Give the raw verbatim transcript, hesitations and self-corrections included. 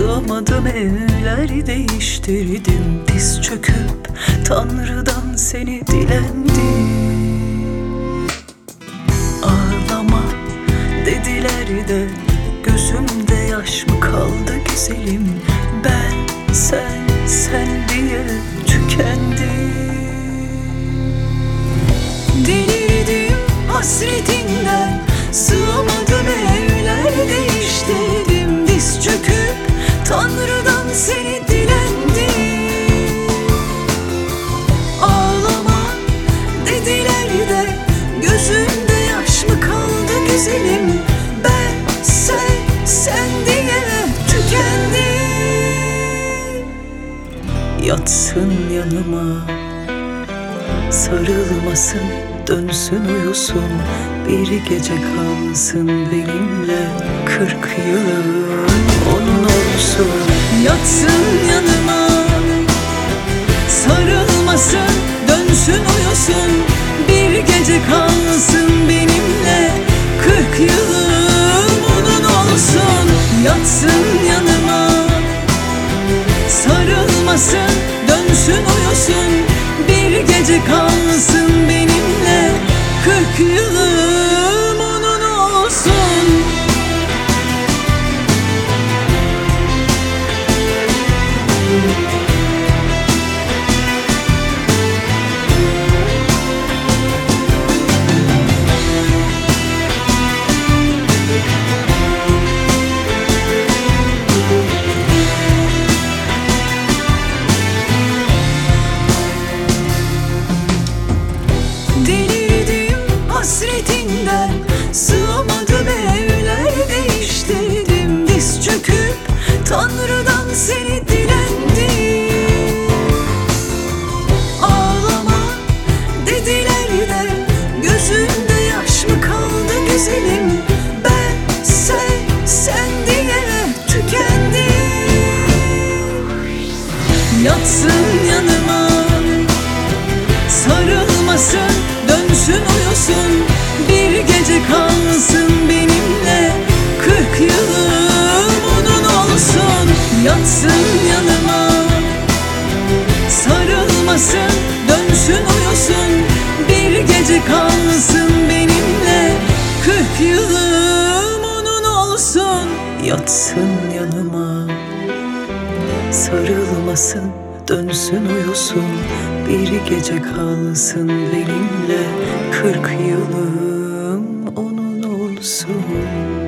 Sığamadım evler değiştirdim, diz çöküp Tanrı'dan seni dilendim. Ağlama dediler de gözümde yaş mı kaldı güzelim? Ben sen sen diye tükendim. Delirdim hasretinden, sığamadım evler değiştirdim, diz çöküp Tanrı'dan seni dilendim. Ağlama dediler de gözümde yaş mı kaldı güzelim? Ben sen sen diye tükendim. Yatsın yanıma, sarılmasın, dönsün uyusun, bir gece kalsın benimle, kırk yılım onun olsun. Yatsın yanıma, sarılmasın, dönsün uyusun, bir gece kalsın benimle, kırk yılım onun olsun. Yatsın yanıma, sarılmasın, dönsün uyusun, bir gece kalsın benimle, kırk yılım onun olsun. Delirdim hasretinden, sığamadım evler değiştirdim, diz çöküp Tanrı'dan seni dilendim. Ağlama dediler de gözünde yaş mı kaldı güzelim? Ben sen sen diye tükendim. Yatsın yanıma, sarılmasın, dönsün uyusun, bir gece kalsın benimle, kırk yılım onun olsun. Yatsın yanıma, sarılmasın, dönsün uyusun, bir gece kalsın benimle, kırk yılım onun olsun. Yatsın yanıma, sarılmasın, dönsün uyusun, bir gece kalsın benimle, kırk yılım onun olsun.